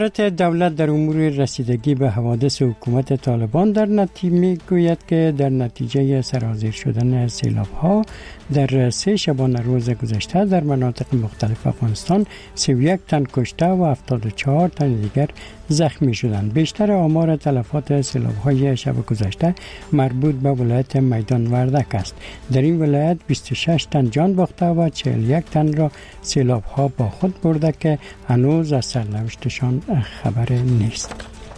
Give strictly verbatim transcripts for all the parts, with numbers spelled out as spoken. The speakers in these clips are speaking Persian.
دولت در امور رسیدگی به حوادث حکومت طالبان در نتیجه میگوید که در نتیجه سرازیر شدن سیلاب‌ها در سه شبانه روز گذشته در مناطق مختلف افغانستان سی و یک تن کشته و هفتاد و چهار تن دیگر زخمی شدند. بیشتر آمار تلفات سیلاب‌های شب گذشته مربوط به ولایت میدان وردک است. در این ولایت بیست و شش تن جان باخته و چهل و یک تن را سیلاب‌ها با خود برده که هنوز از سرنوشتشان خبر نیست.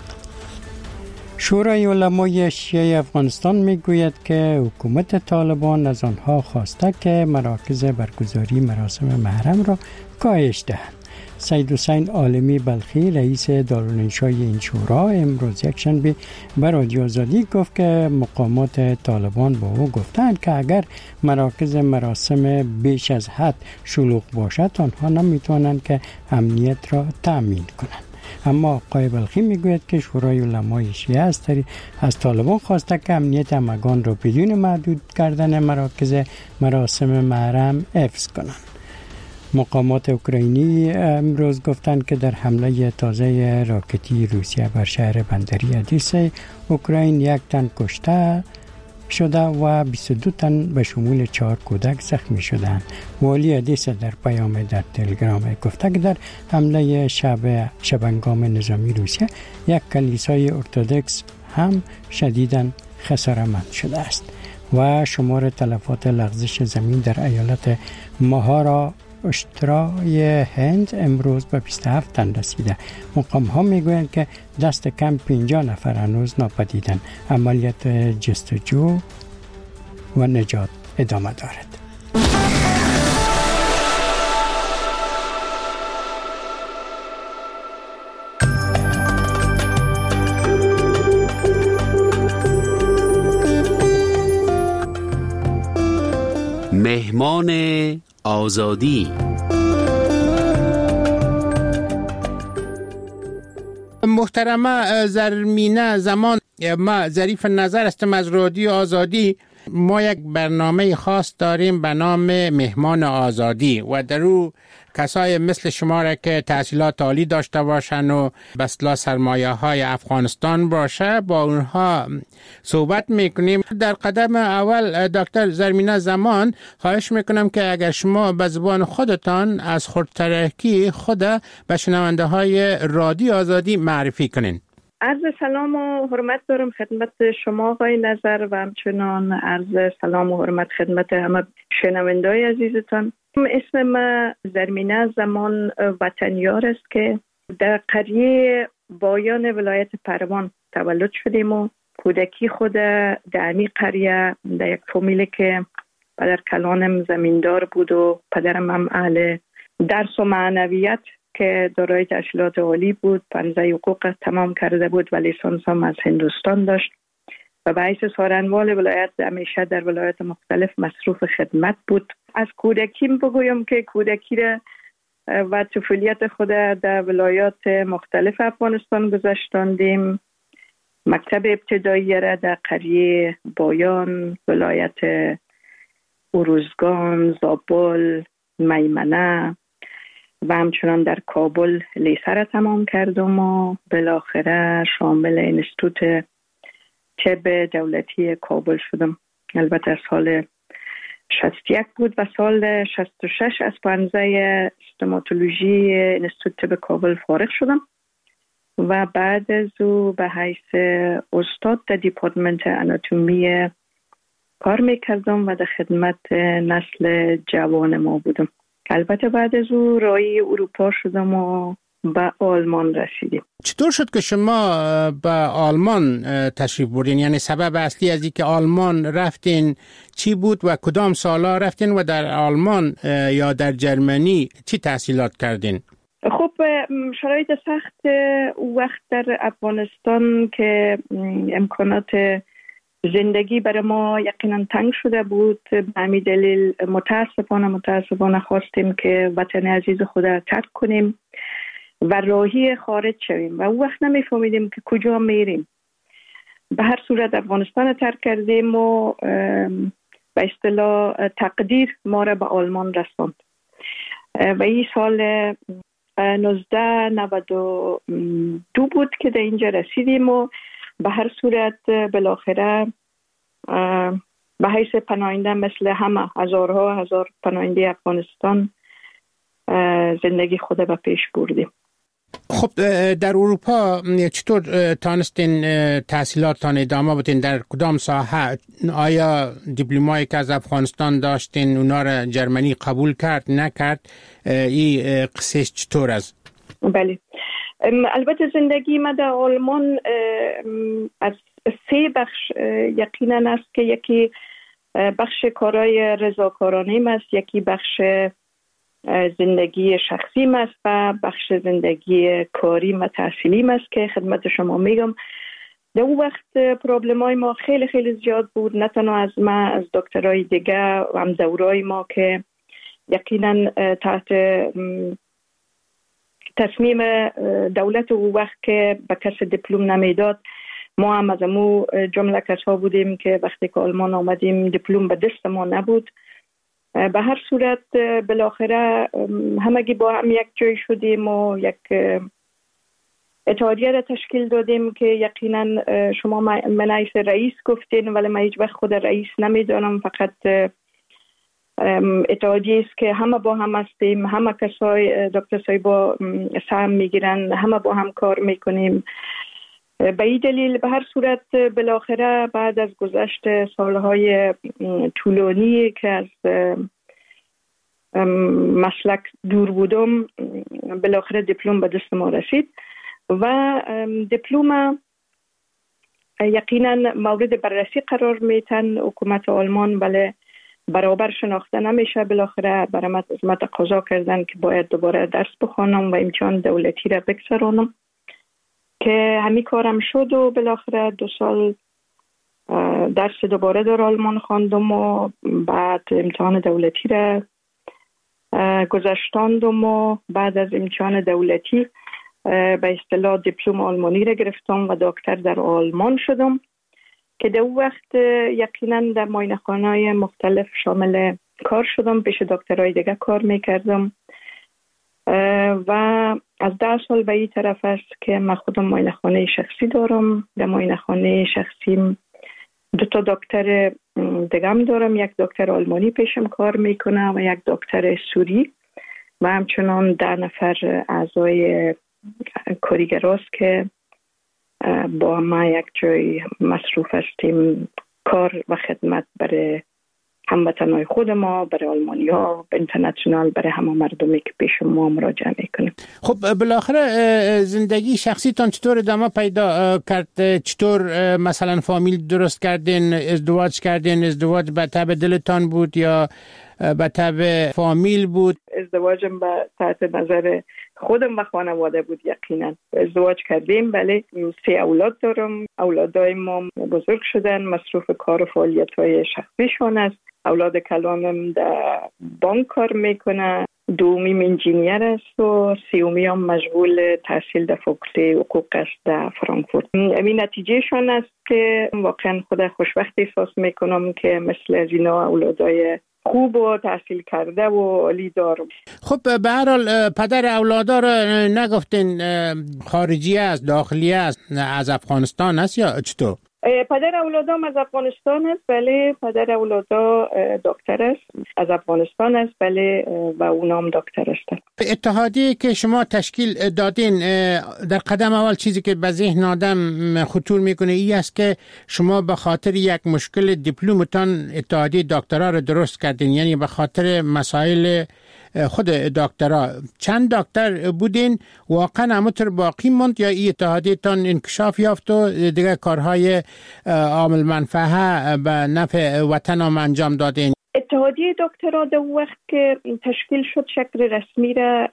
شورای علمای شیعه افغانستان میگوید که حکومت طالبان از آنها خواسته که مراکز برگزاری مراسم محرم را کاهش دهند. سید حسین عالمی بلخی رئیس دارالانشای این شورا امروز یکشنبه به رادیو آزادی گفت که مقامات طالبان با او گفتند که اگر مراکز مراسم بیش از حد شلوغ باشد آنها نمیتوانند که امنیت را تأمین کنند. اما آقای بلخی میگوید که شورای علمای شیعه از, از طالبان خواسته که امنیت همگان را بدون محدود کردن مراکز مراسم محرم حفظ کنند. مقامات اوکراینی امروز گفتند که در حمله تازه راکتی روسیه بر شهر بندری ادیسه اوکراین یک تن کشته شده و بیست و دو تن به شمول چهار کودک زخمی شدند. والی ادیسه در پیام در تلگرام گفته که در حمله شب شبنگام نظامی روسیه یک کلیسای ارتدوکس هم شدیداً خساره‌مند شده است و شمار تلفات لغزش زمین در ایالت ماهارا اشترای هند امروز به بیست و هفت تن رسیده. مقام ها میگویند که دست کم پنجاه نفر هنوز ناپدیدند. عملیات جستجو و نجات ادامه دارد. مهمان آزادی. محترمه زرمینه زمان، ما ظریف نظر هستم از رادیو آزادی. ما یک برنامه خاص داریم به نام مهمان آزادی و در او کسای مثل شما را که تحصیلات عالی داشته باشن و به اصطلاح سرمایه های افغانستان باشه با اونها صحبت میکنیم. در قدم اول دکتر زرمینه زمان خواهش میکنم که اگر شما به زبان خودتان از خودترکی خود به شنونده های رادیو آزادی معرفی کنین. عرض سلام و حرمت دارم خدمت شما آقای نظر و همچنان عرض سلام و حرمت خدمت همه شنونده‌های عزیزتان. اسم ما زرمینه زمان وطنیار است که در قریه بایان ولایت پروان تولد شدیم و کودکی خود در امی قریه در یک فامیلی که پدر کلانم زمیندار بود و پدرم هم اهل درس و معنویت که دارای تحصیلات عالی بود، پانزده حقوق تمام کرده بود و لیسانس هم از هندوستان داشت و به حیث سارنوال ولایت همیشه در ولایت مختلف مصروف خدمت بود. از کودکیم بگویم که کودکی را و طفولیت خود در ولایات مختلف افغانستان گذشتاندیم. مکتب ابتدایی را در قریه بایان، ولایت اروزگان، زابل، میمنه و همچنان در کابل لیسه را تمام کردم و بالاخره شامل انستیتوت طب دولتی کابل شدم. البته سال شصت و یک بود و سال شصت و شش از پانزده استوماتولوژی انستیتوت طب کابل فارغ شدم و بعد از او به حیث استاد در دیپارتمنت آناتومی کار میکردم و در خدمت نسل جوان ما بودم. البته بعد از او راهی اروپا شدم و به آلمان رسیدیم. چطور شد که شما به آلمان تشریف بردین؟ یعنی سبب اصلی از اینکه آلمان رفتین چی بود و کدام سالا رفتین و در آلمان یا در جرمنی چی تحصیلات کردین؟ خب شرایط سخت وقت در افغانستان که امکانات زندگی برای ما یقینا تنگ شده بود، به همین دلیل متاسفانه متاسفانه خواستیم که وطن عزیز خود را ترک کنیم و راهی خارج شویم و اون وقت نمیفهمیدیم که کجا میریم. به هر صورت افغانستان را ترک کردیم و به اصطلاح تقدیر ما را به آلمان رساند و این سال نوزده نود و دو بود که در اینجا رسیدیم و به هر صورت بالاخره به حیث پناهنده مثل همه هزارها هزار پناهنده افغانستان زندگی خود به پیش بردیم. خب در اروپا چطور تانستین تحصیلاتتان ادامه بدین؟ در کدام ساحه؟ آیا دیپلمایی که از افغانستان داشتین اونا را جرمنی قبول کرد نکرد؟ این قصهش چطور است؟ بله، البته زندگی ما در آلمان از سه بخش یقینا است که یکی بخش کارهای رضاکارانه است، یکی بخش زندگی شخصی است و بخش زندگی کاری و تحصیلی است که خدمت شما میگم. در اون وقت پرابلمای ما خیلی خیلی زیاد بود، نه تنها از ما، از دکترای دیگه و هم دورای ما که یقینا تحت تصمیم دولت اون وقت که به کس دیپلم نمیداد، ما هم از امو جمله کسا بودیم که وقتی که آلمان آمدیم دیپلم به دست ما نبود. به هر صورت بالاخره همگی با هم یک جای شدیم و یک اتحادیه را تشکیل دادیم که یقینا شما منعیس رئیس گفتین، ولی من هیچ وقت خود رئیس نمیدانم، فقط اتحادیه است که همه با هم هستیم، همه کسای دکتر صاحبا سهم میگیرن، همه با هم کار میکنیم. به این دلیل به هر صورت بالاخره بعد از گذشت سالهای طولانی که از مسلک دور بودم، بالاخره دیپلم به دست ما رسید و دیپلم یقینا مورد بررسی قرار میتن حکومت آلمان، ولی برابر شناخته نمیشه. بالاخره برام از من تقاضا کردن که باید دوباره درس بخوانم و امتحان دولتی را بگذرانم که همین کارم شد و بالاخره دو سال درس دوباره در آلمان خواندم و بعد امتحان دولتی را گذشتاندم و بعد از امتحان دولتی به اصطلاح دیپلم آلمانی را گرفتم و دکتر در آلمان شدم که در اون وقت یقینا در معاینه‌خانه‌های مختلف شامل کار شدم، پیش دکترای دیگه کار میکردم و از ده سال به این طرف است که من خودم معاینه‌خانه شخصی دارم. در معاینه‌خانه شخصیم دو تا دکتر دیگم دارم، یک دکتر آلمانی پیشم کار میکنه و یک دکتر سوری و همچنان ده نفر اعضای کارگراست که با ما یک جای مصروف هستیم کار و خدمت برای هموطنهای خود ما، برای آلمانی ها، اینترنشنال، برای همه مردمی که پیش ما مراجعه میکنیم. خب بالاخره زندگی شخصیتان چطور ادامه پیدا کرد؟ چطور مثلا فامیل درست کردین، ازدواج کردین؟ ازدواج به تبع دلتان بود یا به تبع فامیل بود؟ ازدواجم به تحت نظر خودم و خانواده بود. یقینا ازدواج کردیم، بله سه اولاد دارم. اولادای ما بزرگ شدن، مصروف کار و فعالیت‌های شخصیشون است. اولاد کلانم در بانک کار میکنه، دومیم انجینیر است و سیومی هم مشغول تحصیل در فاکولته حقوق است در فرانکفورت. این نتیجه شان است که واقعا خود خوشبخت احساس میکنم که مثل از اینا اولادای خوب و تحصیل کرده و عالی دارم. خب به هر حال پدر اولادا رو نگفتین خارجی است، داخلی است، از افغانستان است یا چطور؟ پدر اولادام از افغانستان است، بله. پدر اولادا دکتر است، از افغانستان است، بله، و اونام دکتر است. اتحادیه که شما تشکیل دادین، در قدم اول چیزی که به ذهن آدم خطور میکنه این است که شما به خاطر یک مشکل دیپلمتان اتحادیه دکترا رو درست کردین، یعنی به خاطر مسائل خود دکترا. چند دکتر بودین؟ واقعا همونطور باقی موند یا این اتحادیه تان انکشاف یافت و دیگه کارهای عامل منفعه به نفع وطن هم انجام دادین؟ اتحادیه دکترا در وقت که تشکیل شد شکل رسمی را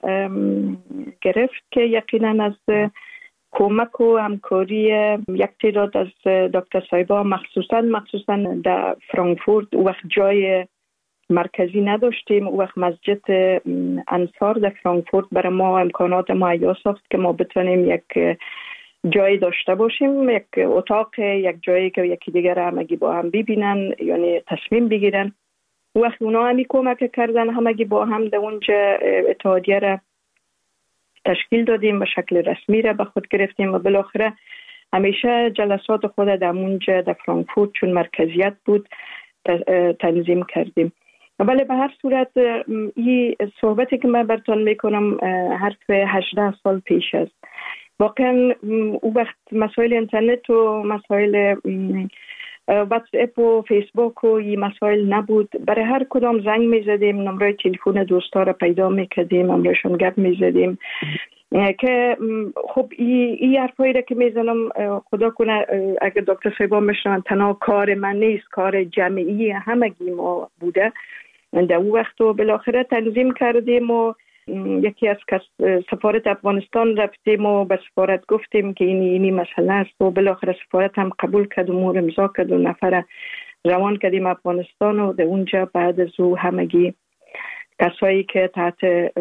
گرفت که یقینا از کمک و همکاری یک تعداد از دکتر صاحبا، مخصوصا مخصوصا در فرانکفورت وقت جای مرکزی نداشتیم، او وقت مسجد انصار در فرانکفورت برای ما امکانات مهیا ساخت که ما بتونیم یک جایی داشته باشیم، یک اتاق، یک جایی که یکی دیگر همگی با هم ببینن، یعنی تصمیم بگیرن. او وقت اونا همی کمک کردن، همگی با هم در اونجا اتحادیه را تشکیل دادیم و شکل رسمی را به خود گرفتیم و بالاخره همیشه جلسات خود در اونجا در فرانکفورت چون مرکزیت بود تنظیم کردیم. ولی به هر صورت این صحبتی که من براتون میکنم حرف هجده سال پیش است. واقعا او وقت مسائل اینترنت و مسائل واتس اپ و فیسبوک و این مسائل نبود. برای هر کدام زنگ میزدیم، نمره تلفن دوستا را پیدا میکردیم، نمرهشون گپ میزدیم که خب این ای حرفایی را که میزنم خدا کنه اگر دکتر صاحبا میشنون تنها کار من نیست، کار جمعی همگی ما بوده. در اون وقت و بالاخره تنظیم کردیم و یکی از سفارت افغانستان رفتیم و به سفارت گفتیم که اینی اینی مسئله است و بالاخره سفارت هم قبول کرد و مور امضا کرد و نفر روان کردیم افغانستان و در اونجا بعد از او همگی کسایی که تحت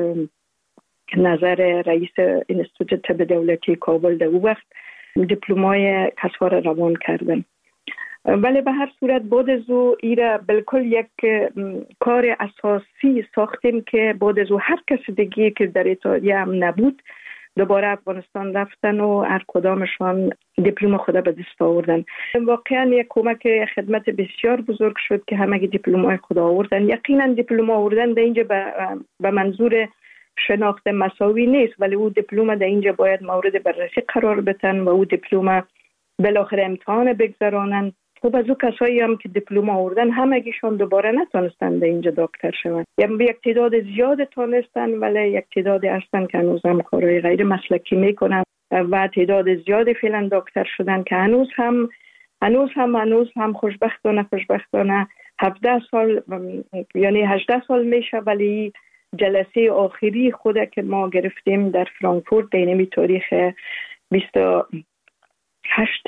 نظر رئیس انستیتوت طب دولتی کابل در اون وقت دیپلمای کسوار روان کردن. ولی به هر صورت بعد از او ایره بالکل یک کار اساسی ساختیم که بعد از او هر کس دیگه که در اتحادیه هم نبود دوباره افغانستان رفتن و هر کدامشان دیپلم خود به دست آوردن. واقعا یک کمک خدمت بسیار بزرگ شد که همه دیپلم‌های خود آوردن. یقینا دیپلم آوردن در اینجا به منظور شناخت مساوی نیست، ولی او دیپلم در اینجا باید مورد بررسی قرار بدن و او دیپلم بالاخره امتحان بگذرانن. خب از او کسایی هم که دیپلم آوردن همگیشون دوباره نتونستن در اینجا دکتر شون. یک تعداد زیاد تونستن ولی یک تعداد هستن که هنوز هم کارهای غیر مسلکی میکنن و تعداد زیاد فعلا دکتر شدن که هنوز هم هنوز هم هنوز هم خوشبختانه خوشبختانه هفده سال یعنی هجده سال میشه ولی جلسه آخری خود که ما گرفتیم در فرانکفورت دینمی تاریخ بیست و هشت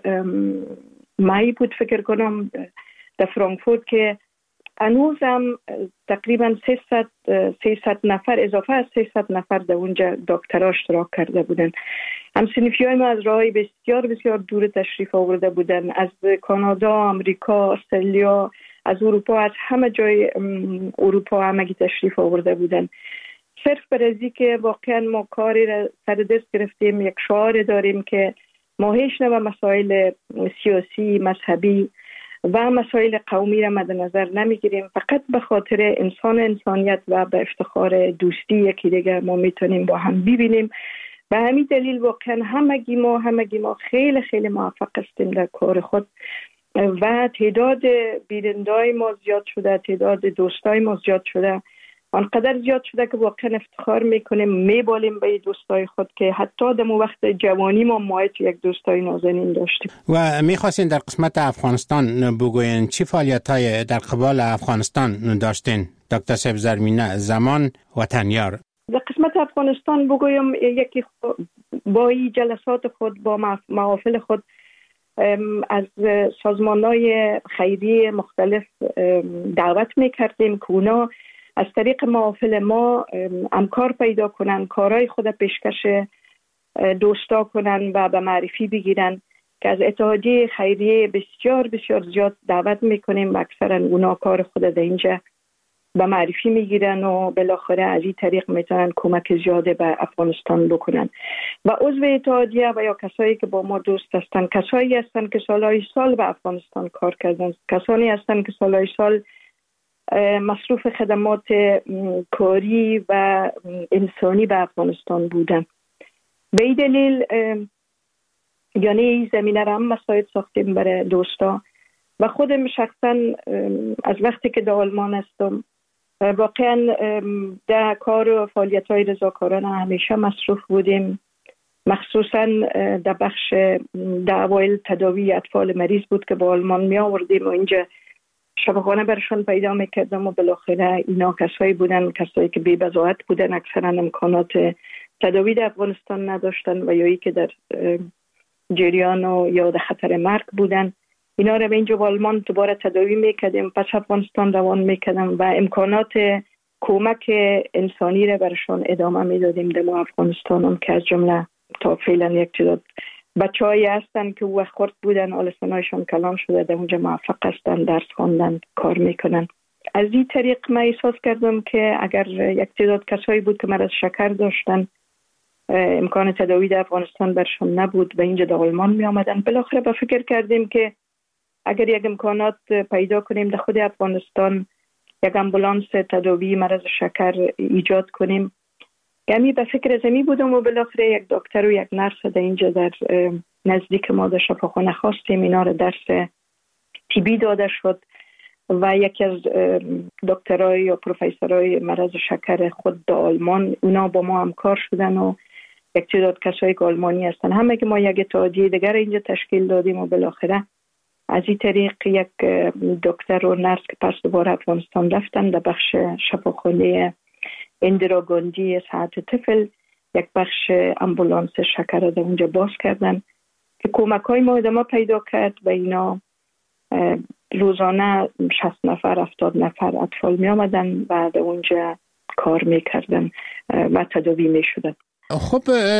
مای بود فکر کنم در فرانکفورت که هنوز هم تقریبا سیصد نفر اضافه از سیصد نفر در اونجا دکترها اشتراک کرده بودن. هم سنفیای ما از راهی بسیار بسیار دور تشریف آورده بودن، از کانادا، آمریکا، استرالیا، از اروپا، از همه جای اروپا همگی تشریف آورده بودن. صرف برای که واقعا ما کاری را سر دست گرفتیم، یک شعار داریم که ما هیچ نوع مسائل سیاسی، مذهبی و مسائل قومی را مد نظر نمیگیریم، فقط به خاطر انسان انسانیت و به افتخار دوستی یکی دیگر ما میتونیم با هم ببینیم. به همین دلیل واقعا همگی ما همگی ما خیلی خیلی موفق هستیم در کار خود و تعداد بینندای ما زیاد شده، تعداد دوستای ما زیاد شده، آنقدر زیاد شده که واقعا افتخار میکنیم میبالیم به دوستای خود که حتی در وقت جوانی ما مایت یک دوستای نازنین داشتیم. و میخواستین در قسمت افغانستان بگوین چی فعالیت های در قبال افغانستان داشتین دکتر صاحب زرمینه زمان وطنیار؟ در قسمت افغانستان بگویم یکی با این جلسات خود با محافل خود از سازمان‌های خیریه مختلف دعوت میکردیم که اونا از طریق محافل ما امکار پیدا کنن، کارهای خود پیشکش دوستا کنن و به معرفی بگیرن که از اتحادیه خیریه بسیار بسیار زیاد دعوت میکنیم و اکثرا اونا کار خود در اینجا به معرفی میگیرن و بالاخره از این طریق میتونن کمک زیاده به افغانستان بکنن. و عضو اتحادیه و یا کسایی که با ما دوست هستن کسایی هستن که سالهای سال به افغانستان کار کردن، کسانی هستن که سالهای سال مصروف خدمات کاری و انسانی به افغانستان بودن. به این دلیل یعنی این زمینه را هم مساعد ساختیم برای دوستا و خودم شخصا از وقتی که در آلمان هستم واقعا در کار و فعالیت های رضاکارانه همیشه مصروف بودیم، مخصوصا در بخش دعوایل تداوی اطفال مریض بود که با آلمان می آوردیم و اینجا شبخانه برشان پیدا میکردم و بالاخره اینا کسایی بودن کسایی که بی بضاعت بودن، اکثرا امکانات تداوی در افغانستان نداشتن و یایی که در جریان و یا در خطر مرگ بودن. اینا رو به اینجا با آلمان دوباره تداوی میکردیم، پس افغانستان روان میکردم و امکانات کمک انسانی رو برشان ادامه میدادیم در افغانستان هم که از جمله تا فعلا یک تعداد بچه‌هایی هستن که وقت خورد بودن آلسانایشان کلان شده در اونجا موفق هستن درس خواندن کار میکنن. از این طریق من احساس کردم که اگر یک تعداد کسایی بود که مرض شکر داشتن امکان تداوی در افغانستان برشان نبود و اینجا در آلمان می آمدن. بالاخره با فکر کردیم که اگر یک امکانات پیدا کنیم در خود افغانستان یک امبولانس تداوی مرض شکر ایجاد کنیم. یعنی به فکر زمین بودم و بالاخره یک دکتر و یک نرس در اینجا در نزدیک ما در شفاخانه خواستیم. اینا را درس تیبی داده شد و یکی از دکترای یا پروفسورای مرض شکر خود در آلمان اونا با ما همکار شدن و یک تعداد کسایی که آلمانی هستن همه که ما یک اتحادیه دیگر اینجا تشکیل دادیم و بالاخره از این طریق یک دکتر و نرس که پس دوباره افغانستان رفتن در بخش شفاخانه اندرا گاندی صحت طفل یک بخش امبولانس شکر را در اونجا باز کردن که کمک های ما ادامه پیدا کرد و اینا روزانه شصت نفر هفتاد نفر اطفال می آمدن و در اونجا کار می کردن و تداوی می شدن. خب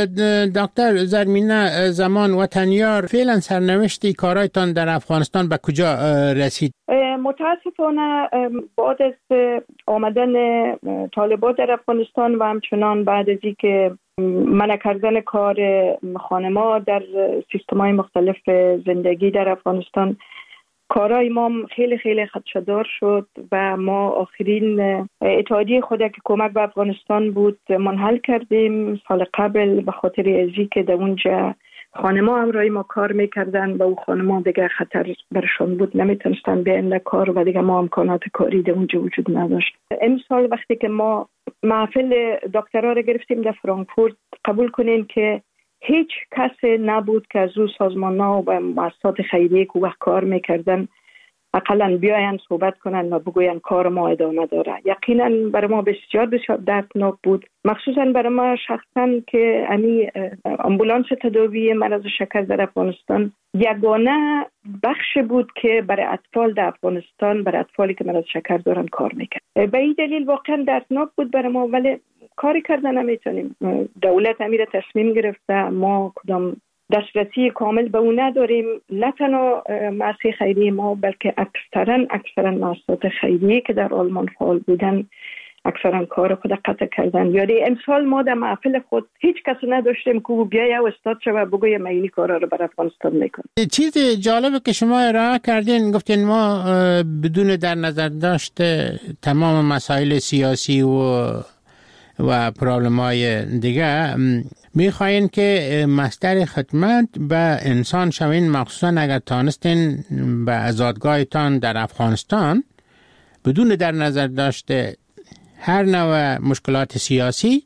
دکتر زرمینه زمان وطنیار فعلا سرنوشتی کارایتان در افغانستان به کجا رسید؟ متاسفانه بعد از آمدن طالبان در افغانستان و همچنان بعد از اینکه منع کردن کار خانما در سیستم‌های مختلف زندگی در افغانستان کارای ما خیلی خیلی خدشه‌دار شد و ما آخرین اتحادیه خود که کمک به افغانستان بود منحل کردیم سال قبل به خاطر ازی که در اونجا خانما همراهی ما کار میکردن و او خانما دیگه خطر برشان بود نمیتونستن بیان در کار و دیگه ما امکانات کاری در اونجا وجود نداشت. امسال وقتی که ما محفل دکترا را گرفتیم در فرانکفورت قبول کنین که هیچ کس نبود که از او سازمان‌ها و مؤسسات خیریه که وقت کار میکردن اقلا بیاین صحبت کنن و بگوین کار ما ادامه داره. یقینا برای ما بسیار بسیار دردناک بود، مخصوصا برای ما شخصا که امی امبولانس تداوی مرض شکر در افغانستان یگانه بخش بود که برای اطفال در افغانستان برای اطفالی که مرض شکر دارن کار میکرد. به این دلیل واقعا دردناک بود برای ما، ولی کاری کردن نمیتونیم. دولت امیر تصمیم گرفته، ما کدام دسترسی کامل به اون نداریم، نه تنها مؤسسه خیریه ما بلکه اکثرا اکثرا مؤسسات خیریه که در آلمان فعال بودن اکثرا کار خود قطع کردن. یعنی امسال ما در محفل خود هیچ کس نداشتیم که بیاید و استاد شد و بگوید من این کارا رو برای افغانستان میکنم. چیز جالبه که شما ارائه کردین، گفتین ما بدون در نظر داشت تمام مسائل سیاسی و و پرابلم‌های دیگه میخواین که مصدر خدمت به انسان شوین، مخصوصا اگر تانستین به آزادگاهتان در افغانستان بدون در نظر داشته هر نوع مشکلات سیاسی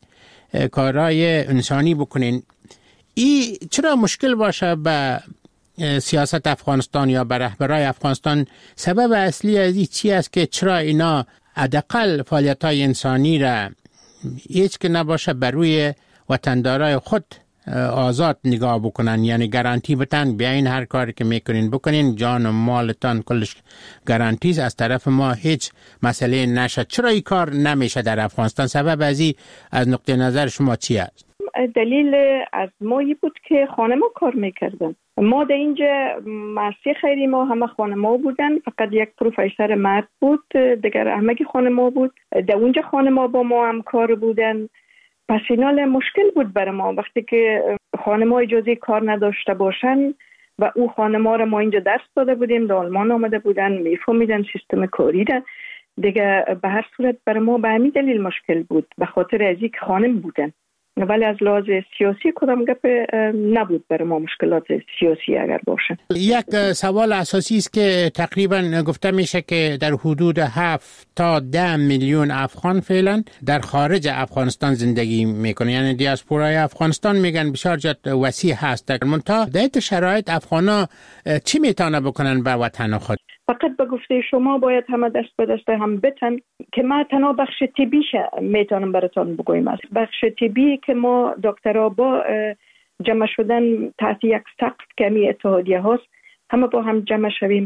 کارهای انسانی بکنین. این چرا مشکل باشه به سیاست افغانستان یا به رهبرای افغانستان؟ سبب اصلی از این چی است که چرا اینا حداقل فعالیت‌های انسانی را هیچ که نباشه بر روی وطندارای خود آزاد نگاه بکنن، یعنی گارانتی بتن بیاین هر کاری که میکنین بکنین، جان و مالتان کلش گارانتیست، از طرف ما هیچ مسئله نشه. چرا این کار نمیشه در افغانستان؟ سبب از این از نقطه نظر شما چی است؟ دلیل از مایی بود که خانما کار میکردن. ما در اینجا مؤسسه خیری ما همه خانما بودن، فقط یک پروفسور مرد بود، دیگر همه خانما بود. در اونجا خانما با ما هم کار بودن. پس اینال مشکل بود برای ما وقتی که خانما اجازه کار نداشته باشن و او خانما را ما اینجا درس داده بودیم، در آلمان آمده بودن میفهمیدن سیستم کاری را دیگه. به هر صورت برای ما به همین دلیل مشکل بود، به خاطر از اینکه خانم بودن، ولی از لحاظ سیاسی کدام گپ نبود برای ما مشکلات سیاسی اگر باشه. یک سوال اساسی است که تقریبا گفته میشه که در حدود هفت تا ده میلیون افغان فعلا در خارج افغانستان زندگی میکنه، یعنی دیاسپورای افغانستان میگن بسیار جد وسیع هست. در منتها در شرایط افغانا چی میتونه بکنن به وطن خود؟ فقط به گفته شما باید همه دست به دست هم بتن که ما تنها بخش طبیش میتونم براتون بگویم. است بخش طبی که ما دکترها با جمع شدن تحت یک سقف که می اتحادیه هاست همه با هم جمع شویم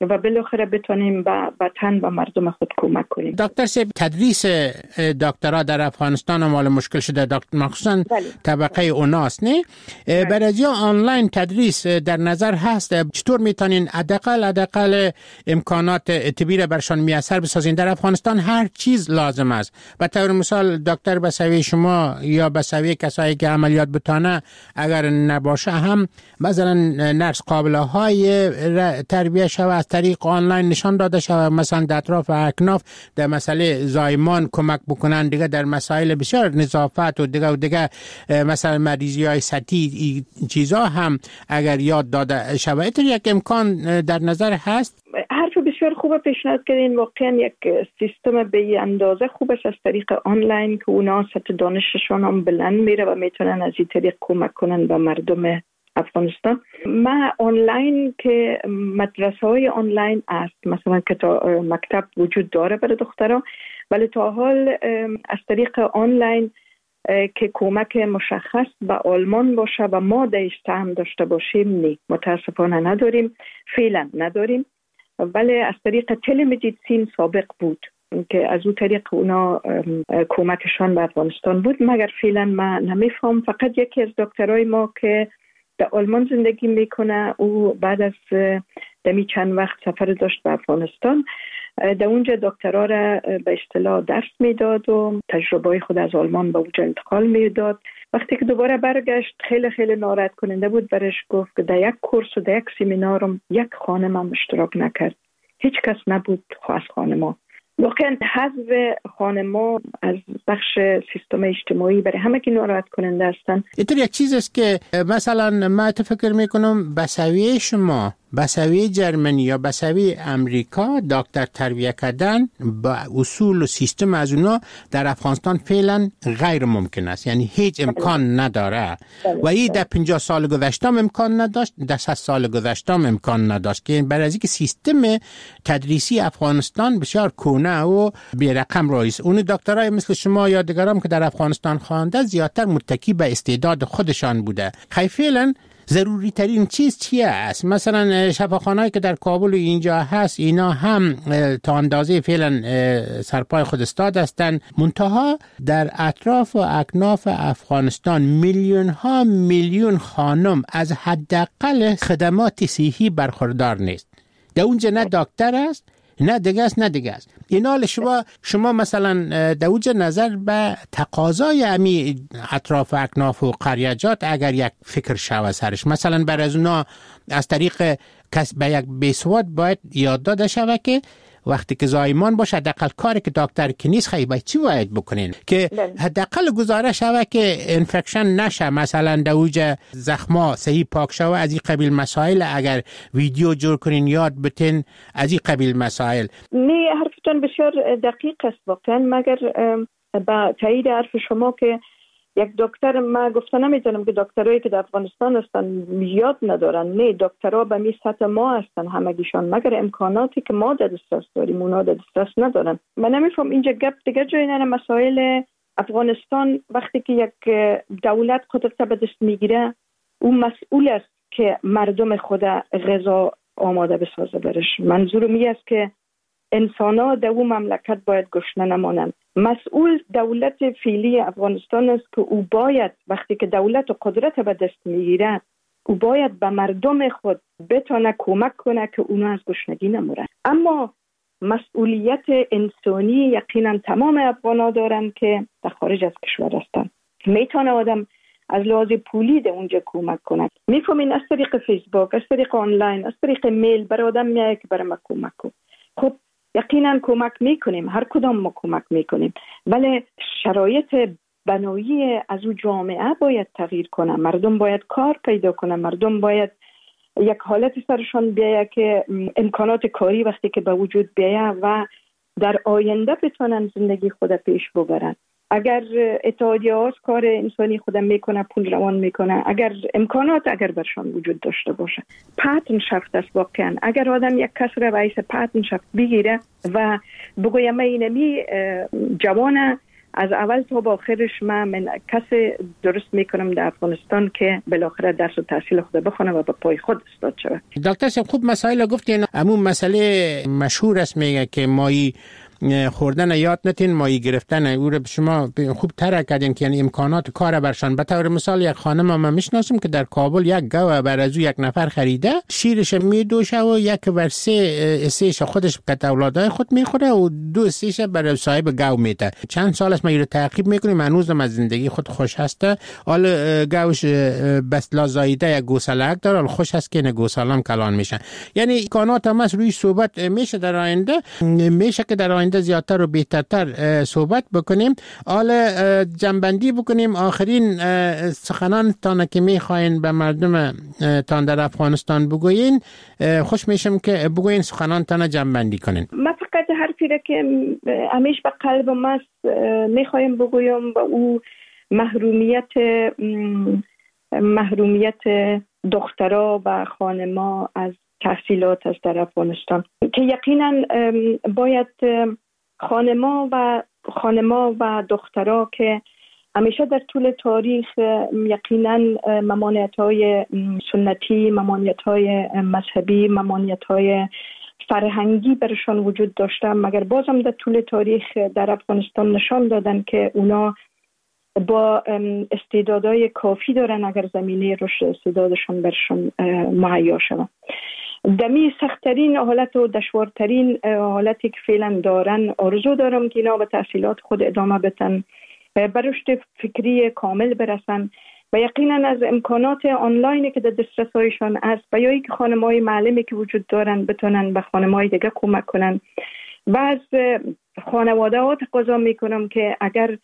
و بالاخره بتونیم به وطن و مردم خود کمک کنیم. دکتر سیب، تدریس دکترا در افغانستان مال مشکل شده دکتر، مخصوصا طبقه اوناست نه؟ برای آنلاین تدریس در نظر هست، چطور میتونین حداقل حداقل امکانات طبی را برشان میسر بسازین؟ در افغانستان هر چیز لازم است. به طور مثال دکتر بسوی شما یا بسوی کسایی که عملیات بتانه اگر نباشه هم مثلا نرس قابله های تربیه شوه از طریق آنلاین نشان داده شوه، مثلا در اطراف اکناف در مسئله زایمان کمک بکنن، دیگه در مسائل بسیار نظافت و دیگه و دیگه مثلا مریضی های سطحی چیزا هم اگر یاد داده شوه. اینطور یک امکان در نظر هست؟ حرف بسیار خوب پیشنهاد کردین. واقعا یک سیستم به اندازه خوب است از طریق آنلاین که اونا سطح دانششون هم بلند میره و میتونن از این طریق کمک کنن به مردم افغانستان. ما آنلاین که مدرسه های آنلاین است، مثلا که تا مکتب وجود داره برای دخترها، ولی تا حال از طریق آنلاین که کمک مشخص به آلمان باشه و ما داشته هم داشته باشیم نه، متاسفانه نداریم، فعلا نداریم. ولی از طریق تلمدیسین سابق بود که از اون طریق اونا کمکشان به افغانستان بود، مگر فعلا ما نمیفهم. فقط یکی از دکترای ما که در آلمان زندگی میکنه، او بعد از دمی چند وقت سفر داشت به افغانستان، در اونجا دکترها را به اصطلاح درس میداد و تجربه خود از آلمان به اونجا انتقال میداد. وقتی که دوباره برگشت خیلی خیلی ناراحت کننده بود. برش گفت که در یک کورس و در یک سمینارم یک خانم هم اشتراک نکرد، هیچ کس نبود خاص خانم. واقعا حذف خانما از بخش سیستم اجتماعی برای همه که ناراحت کننده هستن. اینطور یک چیز است که مثلا من فکر میکنم بسوی شما، بسوی جرمنی یا بسوی امریکا دکتر تربیه کردن با اصول و سیستم از اونا در افغانستان فعلا غیر ممکن است، یعنی هیچ امکان نداره و این در پنجاه سال گذشته امکان نداشت، در صد سال گذشته امکان نداشت، که برای اینکه سیستم تدریسی افغانستان بسیار کهنه و بی رقم رایست. اون دکترای مثل شما یا دیگران که در افغانستان خوانده زیادتر متکی به استعداد خودشان بوده. خیلی فعلا ضروری ترین چیز چیه است؟ مثلا شفاخانه‌ای که در کابل و اینجا هست اینا هم تا اندازه فعلا سرپای خود استاد هستند، منتها در اطراف و اکناف افغانستان میلیون ها میلیون خانم از حداقل خدمات صحی برخوردار نیست. در اونجا نه دکتر است، نه دیگه است نه دیگه است. اینال شما شما مثلا در اونجا نظر به تقاضای امی اطراف اکناف و قریجات اگر یک فکر شوه سرش، مثلا بر از اونا از طریق کس به یک بیسواد باید یاد داده شوه که وقتی که زایمان باشه حداقل کاری که دکتر که نیست خیلی باید چی باید بکنین که حداقل گزارش شوه که انفکشن نشه، مثلا در اوج زخما صحیح پاک شوه. از این قبیل مسائل اگر ویدیو جور کنین یاد بتین، از این قبیل مسائل. نه، حرفتون بسیار دقیق است واقعا، مگر با تایید حرف شما که یک دکتر، ما گفته نمیتونم که دکترایی که در افغانستان هستن یاد ندارن، نه، دکترها به می سطح ما هستن همگیشان، مگر امکاناتی که ما در دسترس داریم اونا در دسترس ندارن. من نمیفهم اینجا گپ دیگه جای نه. مسائل افغانستان وقتی که یک دولت قدرت به دست میگیره، اون مسئول است که مردم خود غذا آماده بسازه برش. منظورم این است که انسان‌ها در اون مملکت باید گشنه نمانند. مسئول دولت فعلی افغانستان است که او باید وقتی که دولت و قدرت به دست میگیره، او باید به مردم خود بتونه کمک کنه که اونا از گشنگی نمورن. اما مسئولیت انسانی یقینا تمام افغان‌ها دارن که در خارج از کشور هستن. میتونه آدم از لحاظ پولی در اونجا کمک کنه. میفهمین از طریق فیسبوک، از طریق آنلاین، از طریق میل برای آدم میاد که برای ما کمک کنه. خب یقینا کمک میکنیم، هر کدام ما کمک میکنیم، ولی شرایط بنایی از اون جامعه باید تغییر کنه. مردم باید کار پیدا کنه، مردم باید یک حالت سرشان بیایه که امکانات کاری وقتی که به وجود بیایه و در آینده بتونن زندگی خود پیش ببرن. اگر اتحادیه ها کار انسانی خودم میکنه، پول روان میکنه، اگر امکانات اگر برشان وجود داشته باشه، پاتن شفت است واقعا. اگر آدم یک کس را رئیس پاتن شفت بگیره و بگویم اینمی جوانه از اول تا با آخرش من, من کسی درست میکنم در افغانستان که بالاخره درس و تحصیل خود بخونه و به پای خود استاد شود. دکتر صاحب خوب مسائل گفتین. همون مسئله مشهور است میگه که مایی خوردن یاد نتین، مایی گرفتن. او رو شما خوب ترک کردین که یعنی امکانات کار برشان. به طور مثال یک خانم ما میشناسم که در کابل یک گاو بر از یک نفر خریده، شیرش میدوشه و یک بر سه سهش خودش که اولادای خود میخوره و دو سهش بر صاحب گاو میده. چند سال است ما رو تعقیب میکنیم، هنوزم از زندگی خود خوش هسته. حال گاوش بس لازایده یک گوساله داره، حال خوش هست که نه گوسالم کلان میشه. یعنی امکانات هم روی صحبت میشه در آینده، میشه که در آینده زیادتر و بهترتر صحبت بکنیم. حالا جنبندی بکنیم. آخرین سخنان تان که میخواین به مردم تان در افغانستان بگوین، خوش میشم که بگوین سخنان تان جنبندی کنین. من فقط حرفی را که همیشه به قلب ما میخوایم بگویم و او محرومیت محرومیت دخترها و خانما از تحصیلات است در افغانستان، که یقینا باید خانما و خانما و دخترها که همیشه در طول تاریخ یقینا ممانعت‌های سنتی، ممانعت‌های مذهبی، ممانعت‌های فرهنگی برشان وجود داشته، مگر بازم در طول تاریخ در افغانستان نشان دادن که اونا با استعدادهای کافی دارن اگر زمینه رشد استعدادشان برشان مهیا شود. دمی سخت‌ترین حالت و دشوارترین حالتی که فعلا دارن، آرزو دارم که اینا به تحصیلات خود ادامه بدن، به رشد فکری کامل برسن و یقینا از امکانات آنلاینی که در دسترسایشان است و یا اینکه خانم‌های معلمی که وجود دارن بتونن به خانم‌های دیگه کمک کنن. و از خانواده‌ها تقاضا میکنم که اگر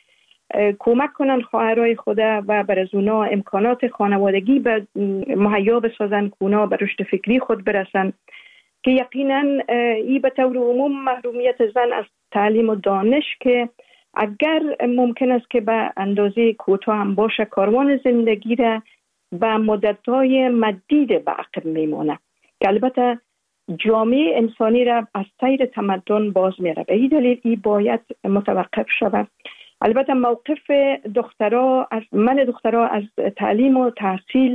کمک کنن خواهرای خود و بر از اونا امکانات خانوادگی به مهیا بسازن که اونا به رشد فکری خود برسن، که یقینا این به طور عموم محرومیت زن از تعلیم و دانش که اگر ممکن است که به اندازه کوتاه هم باشه کاروان زندگی را به مدت‌های مدید به عقب میمونه، که البته جامعه انسانی را از سیر تمدن باز میره. به این دلیل این باید متوقف شود. البته موقف دخترها از من دخترها از تعلیم و تحصیل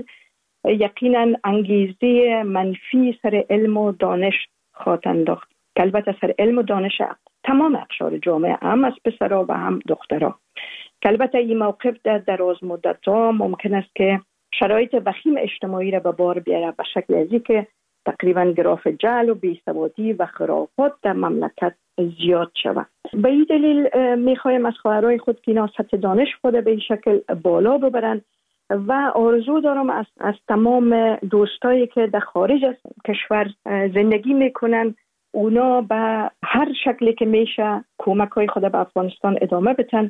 یقینا انگیزه منفی سر علم و دانش خواهد انداخت، که البته سر علم و دانش تمام اقشار جامعه، هم از پسرها و هم دخترها، که البته این موقف در دراز مدت ها ممکن است که شرایط وخیم اجتماعی را به بار بیاره به شکل ازی که تقریبا گراف جهل و بیسوادی و خرافات در مملکت زیاد شود. به این دلیل میخوایم از خواهرای خود که اینا سطح دانش خود به این شکل بالا ببرن و آرزو دارم از, از تمام دوستایی که در خارج از کشور زندگی میکنن اونا به هر شکلی که میشه کمک های خود به افغانستان ادامه بدن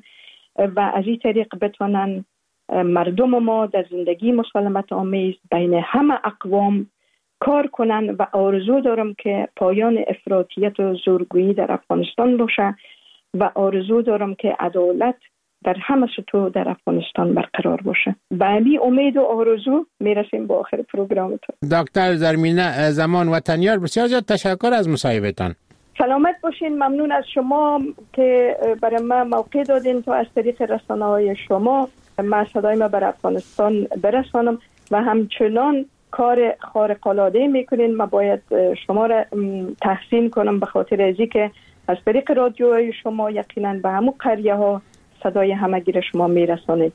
و از این طریق بتونن مردم ما در زندگی مسالمت آمیز بین همه اقوام کار کنن و آرزو دارم که پایان افراطیت و زورگویی در افغانستان باشه و آرزو دارم که عدالت در همه سطوح در افغانستان برقرار باشه. به همین امید و آرزو میرسیم با آخر پروگرامتون. دکتر زرمینه زمان وطنیار، بسیار زیاد تشکر از مصاحبهتان. سلامت باشین. ممنون از شما که برای ما موقع دادین تا از طریق رسانه‌های شما من صدای ما بر افغانستان برسانم و همچنان کار خارق‌العاده میکنین. من باید شما را تحسین کنم به خاطر ازی که از طریق رادیوهای شما یقینا به همون قریه ها صدای همگیر شما میرسانید.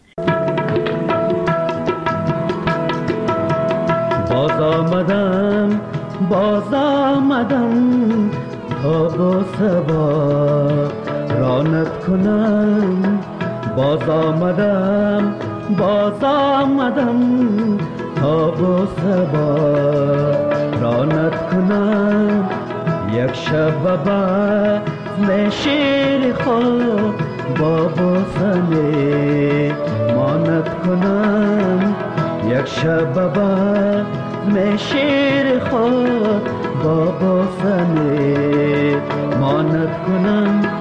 باز آمدم باز آمدم تا با سبا رانت کنم. باز آمدم باز آمدم تا با سبا رانت کنم. یک شب بعد شیر خود با بوسنه مانت کنم. یک شب بعد شیر خود با بوسنه مانت کنم.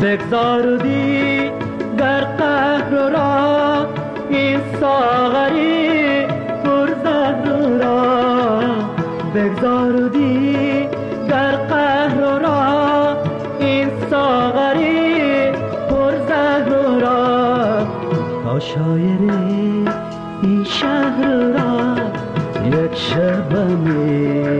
بگذاردی گر قهر را این ساغری پرزهر را، بگذاردی گر قهر را این ساغری پرزهر را، تا شاعر این شهر را یک شب می